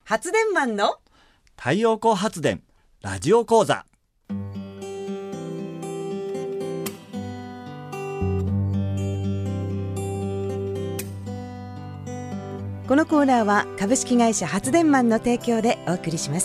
発電マンの太陽光発電ラジオ講座。 このコーナーは株式会社発電マンの提供でお送りします。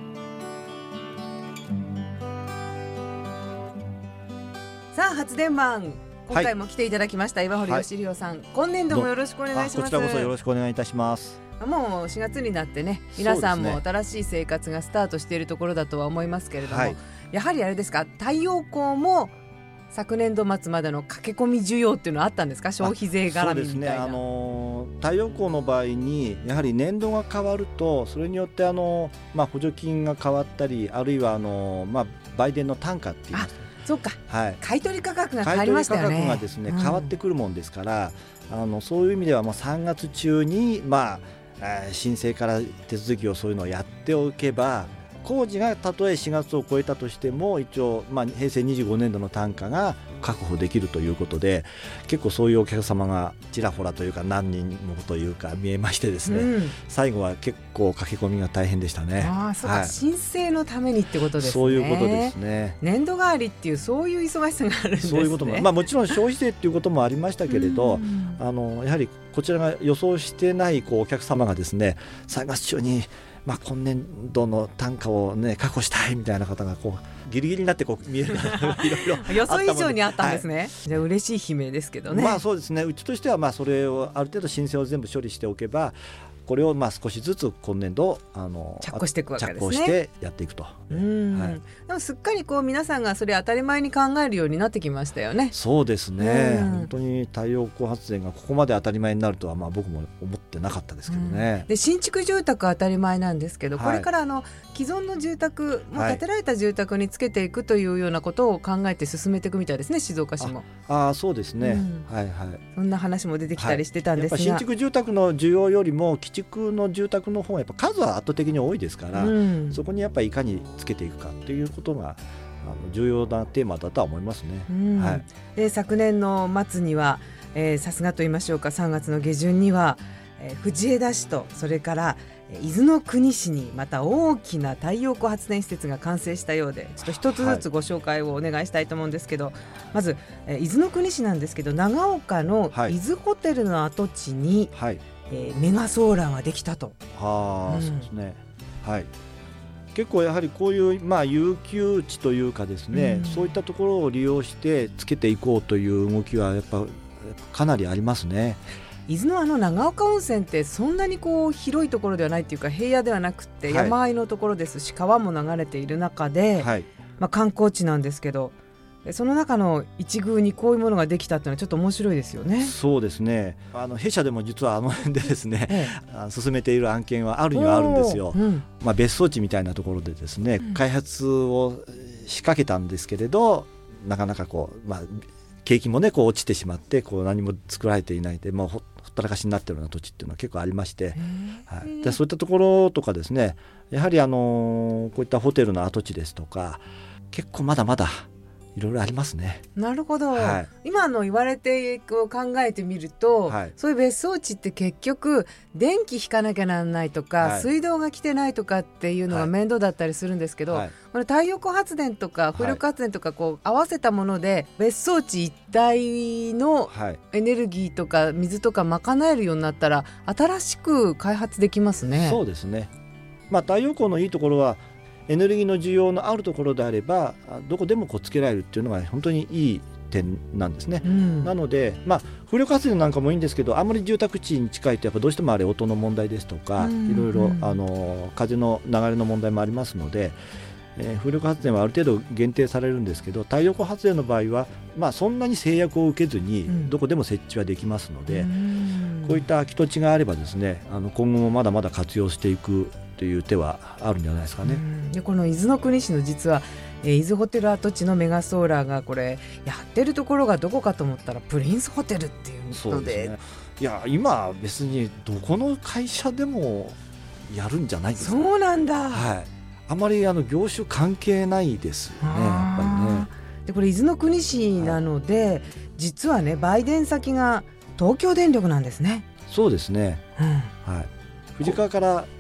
さあ発電マン、今回も来ていただきました、岩堀義弘さん、今年度もよろしくお願いします。 こちらこそよろしくお願いいたします。 もう4月になってね、皆さんも新しい生活がスタートしているところだとは思いますけれども、やはりあれですか、太陽光も昨年度末までの駆け込み需要っていうのはあったんですか、消費税絡みみたいな。そうですね、 太陽光の場合にやはり年度が変わると、それによって補助金が変わったり、あるいは売電の単価って言います、 そうか、買取価格が変わりましたよね。 買取価格がですね、変わってくるもんですから、そういう意味では3月中に申請から手続きをそういうのをやっておけば、工事がたとえ4月を超えたとしても一応、平成25年度の単価が確保できるということで、結構そういうお客様がちらほらというか何人もというか見えましてですね、最後は結構駆け込みが大変でしたね。 そうか、申請のためにってことですね。 そういうことですね。 年度代わりっていうそういう忙しさがあるんですね。 そういうことも、もちろん消費税っていうこともありましたけれど、やはりこちらが予想してないお客様がですね、3月中に今年度の単価を、確保したいみたいな方がギリギリになって見えるいろいろ予想以上にあったんですね。じゃあ嬉しい悲鳴ですけどね。 そうですね、うちとしてはそれをある程度申請を全部処理しておけば、これを少しずつ今年度着工していくわけですね。 着工してやっていくと。 でもすっかり皆さんがそれ当たり前に考えるようになってきましたよね。 そうですね、本当に太陽光発電がここまで当たり前になるとは僕も思ってなかったですけどね。 で新築住宅は当たり前なんですけど、これから既存の住宅、もう建てられた住宅につけていくというようなことを考えて進めていくみたいですね、静岡市も。 そうですね、 そんな話も出てきたりしてたんですが、 やっぱ新築住宅の需要よりも基築の住宅の方がやっぱ数は圧倒的に多いですから、そこにやっぱりいかにつけていくかということが重要なテーマだとは思いますね。 で昨年の末には、さすがと言いましょうか、3月の下旬には、藤枝市とそれから伊豆の国市にまた大きな太陽光発電施設が完成したようで、ちょっと一つずつご紹介をお願いしたいと思うんですけど、まず伊豆の国市なんですけど、長岡の伊豆ホテルの跡地に、メガソーラーができたと。 そうですね、結構やはりこういう有給地というかですね、そういったところを利用してつけていこうという動きはやっぱかなりありますね。 伊豆の長岡温泉ってそんなに広いところではないというか、平野ではなくて山あいのところですし、川も流れている中で、観光地なんですけど、その中の一宮にこういうものができたっていうのはちょっと面白いですよね。 そうですね、弊社でも実は辺でですね、進めている案件はあるにはあるんですよ。別荘地みたいなところでですね、開発を仕掛けたんですけれど、なかなか景気もね落ちてしまって何も作られていないで、ほったらかしになっているような土地っていうのは結構ありまして、でそういったところとかですね、やはりこういったホテルの跡地ですとか、結構まだまだいろいろありますね。 なるほど、今言われて考えてみると、そういう別荘地って結局電気引かなきゃならないとか、水道が来てないとかっていうのが面倒だったりするんですけど、これ太陽光発電とか風力発電とか合わせたもので別荘地一帯のエネルギーとか水とか賄えるようになったら新しく開発できますね。そうですね、 太陽光のいいところはエネルギーの需要のあるところであればどこでもつけられるっていうのが本当にいい点なんですね。なので、風力発電なんかもいいんですけど、あまり住宅地に近いとやっぱどうしても音の問題ですとか、いろいろ風の流れの問題もありますので、風力発電はある程度限定されるんですけど、太陽光発電の場合は、そんなに制約を受けずにどこでも設置はできますので、こういった空き土地があればですね、今後もまだまだ活用していくという手はあるんじゃないですかね。 でこの伊豆の国市の実は、伊豆ホテル跡地のメガソーラーがこれやってるところがどこかと思ったらプリンスホテルっていうので、 そうですね、いや今別にどこの会社でもやるんじゃないですか。 そうなんだ、 あまり業種関係ないですよね、やっぱりね。 でこれ伊豆の国市なので、実はね売電先が東京電力なんですね。 そうですね、藤川から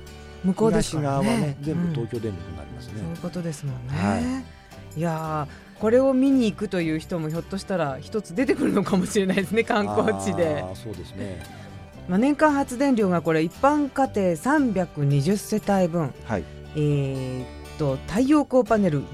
向こうですからね。 東側はね全部東京電力になりますね。 そういうことですもんね。いやこれを見に行くという人もひょっとしたら一つ出てくるのかもしれないですね、観光地で。 そうですね。 年間発電量がこれ一般家庭320世帯分、 はい、 太陽光パネル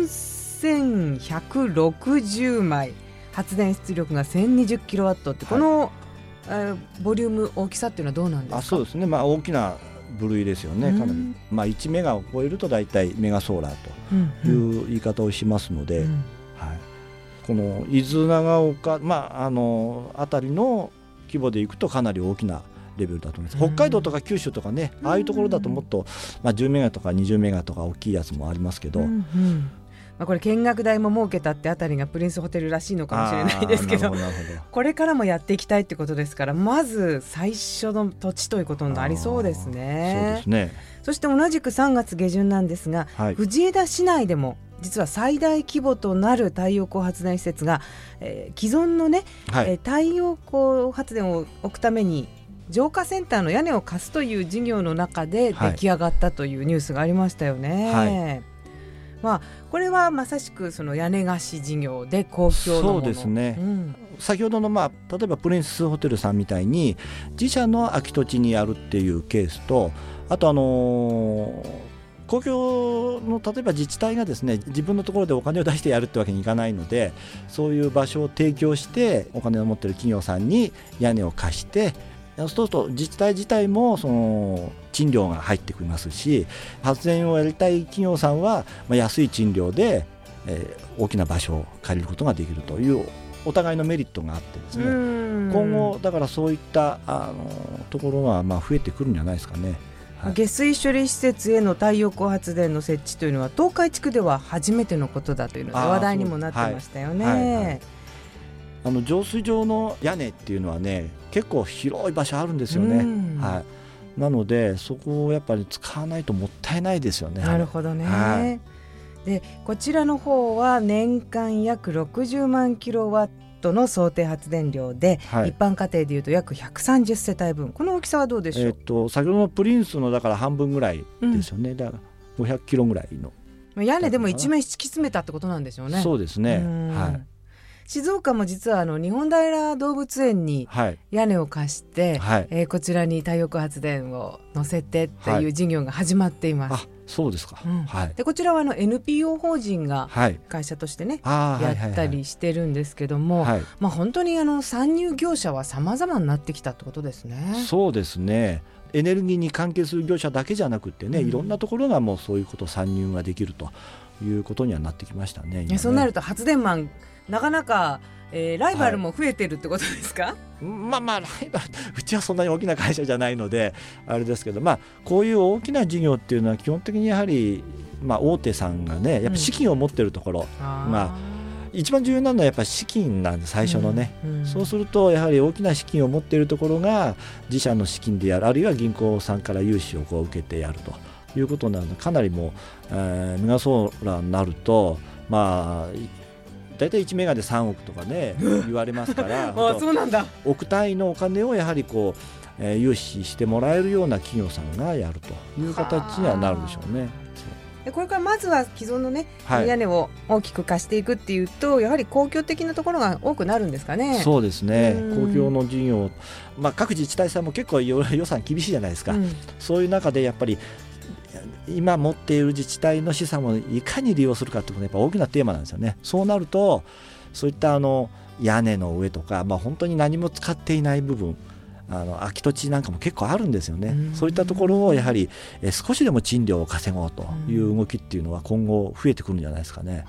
4160枚、発電出力が1020キロワットって、この、ボリューム大きさっていうのはどうなんですか？ そうですね、大きな部類ですよね。かなり、1メガを超えるとだいたいメガソーラーという言い方をしますので、この伊豆長岡、あたりの規模でいくとかなり大きなレベルだと思います。北海道とか九州とかね、ああいうところだともっと、10メガとか20メガとか大きいやつもありますけど、 これ見学代も設けたってあたりがプリンスホテルらしいのかもしれないですけど、これからもやっていきたいってことですから、まず最初の土地ということになりそうですね。 そうですね。 そして同じく3月下旬なんですが、藤枝市内でも実は最大規模となる太陽光発電施設が、既存のね、太陽光発電を置くために浄化センターの屋根を貸すという事業の中で出来上がったというニュースがありましたよね。これはまさしくその屋根貸し事業で公共のもの。 そうですね、先ほどの、例えばプリンスホテルさんみたいに自社の空き土地にやるっていうケースと、あと公共の例えば自治体がですね、自分のところでお金を出してやるってわけにいかないので、そういう場所を提供してお金を持っている企業さんに屋根を貸して、そうすると自治体自体もその賃料が入ってきますし、発電をやりたい企業さんは安い賃料で、大きな場所を借りることができるというお互いのメリットがあってですね、今後だからそういったところが増えてくるんじゃないですかね。 下水処理施設への太陽光発電の設置というのは東海地区では初めてのことだというので話題にもなってましたよね。 浄水場の屋根っていうのはね、結構広い場所あるんですよね。なのでそこをやっぱり使わないともったいないですよね。 なるほどね。でこちらの方は年間約60万キロワットの想定発電量で、一般家庭でいうと約130世帯分。この大きさはどうでしょう？ 先ほどのプリンスのだから半分ぐらいですよね。だから500キロぐらいの屋根でも一面敷き詰めたってことなんでしょうね。 そうですね。 静岡も実は日本平動物園に屋根を貸して、こちらに太陽光発電を乗せてっていう事業が始まっています。 そうですか。 でこちらはNPO 法人が会社としてね、やったりしてるんですけども、本当に参入業者は様々になってきたってことですね。 そうですね。エネルギーに関係する業者だけじゃなくてね、いろんなところがもうそういうこと参入ができるということにはなってきましたね。 そうなると発電マンなかなか、ライバルも増えてるってことですか？ ライバルうちはそんなに大きな会社じゃないのであれですけど、こういう大きな事業っていうのは基本的にやはり、大手さんがね、やっぱ資金を持ってるところ、一番重要なのはやっぱり資金なんで、最初のね、そうするとやはり大きな資金を持っているところが自社の資金でやる、あるいは銀行さんから融資を受けてやるということなので、かなりもう、メガソーラーになるとだいたい1メガで3億とかね言われますからそうなんだ。 億単位のお金をやはり融資してもらえるような企業さんがやるという形にはなるでしょうね。 これからまずは既存のね、屋根を大きく貸していくっていうと、やはり公共的なところが多くなるんですかね。 そうですね。公共の事業、各自治体さんも結構予算厳しいじゃないですか。そういう中でやっぱり今持っている自治体の資産をいかに利用するかというのがやっぱ大きなテーマなんですよね。そうなるとそういった屋根の上とか、本当に何も使っていない部分、空き土地なんかも結構あるんですよね。そういったところをやはり少しでも賃料を稼ごうという動きっていうのは今後増えてくるんじゃないですかね。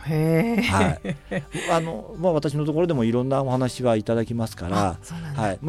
私のところでもいろんなお話はいただきますから、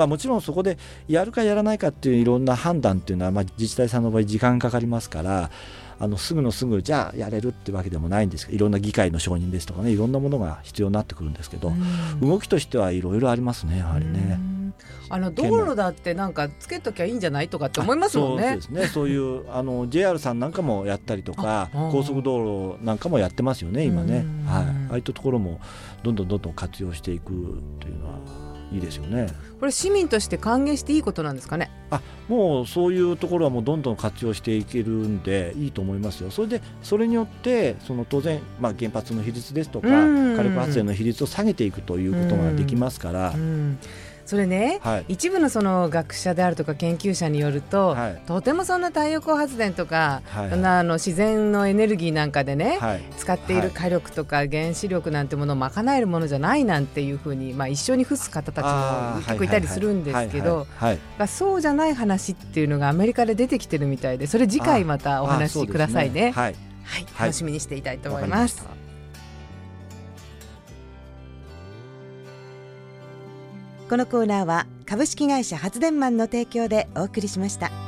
もちろんそこでやるかやらないかっていういろんな判断っていうのは、自治体さんの場合時間かかりますから、すぐじゃあやれるってわけでもないんですけど、いろんな議会の承認ですとかね、いろんなものが必要になってくるんですけど、動きとしてはいろいろありますね、やはりね。 道路だってなんかつけときゃいいんじゃないとかって思いますもんね。 そうですね。そういうJR さんなんかもやったりとか、高速道路なんかもやってますよね、今ね。ああいったところもどんどん活用していくというのはいいですよね。 これ市民として歓迎していいことなんですかね。 もうそういうところはもうどんどん活用していけるんでいいと思いますよ。それによって当然、原発の比率ですとか火力発電の比率を下げていくということができますから、 それね、一部のその学者であるとか研究者によると、とてもそんな太陽光発電とか、自然のエネルギーなんかでね、使っている火力とか原子力なんてものを賄えるものじゃないなんていうふうに、一緒に付す方たちも結構いたりするんですけど、そうじゃない話っていうのがアメリカで出てきてるみたいで、それ次回またお話しくださいね。楽しみにしていたいと思います。このコーナーは株式会社発電マンの提供でお送りしました。